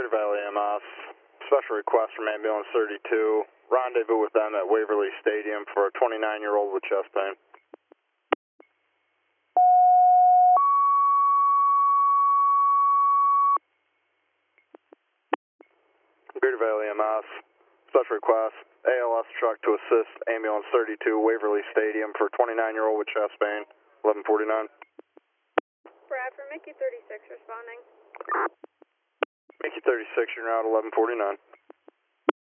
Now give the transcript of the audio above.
Greater Valley EMS, special request from ambulance 32, rendezvous with them at Waverly Stadium for a 29-year-old with chest pain. Greater Valley EMS, special request, ALS truck to assist ambulance 32, Waverly Stadium for a 29-year-old with chest pain, 1149. Brad for Mickey 36 responding. Mickey 36, you're now at 1149.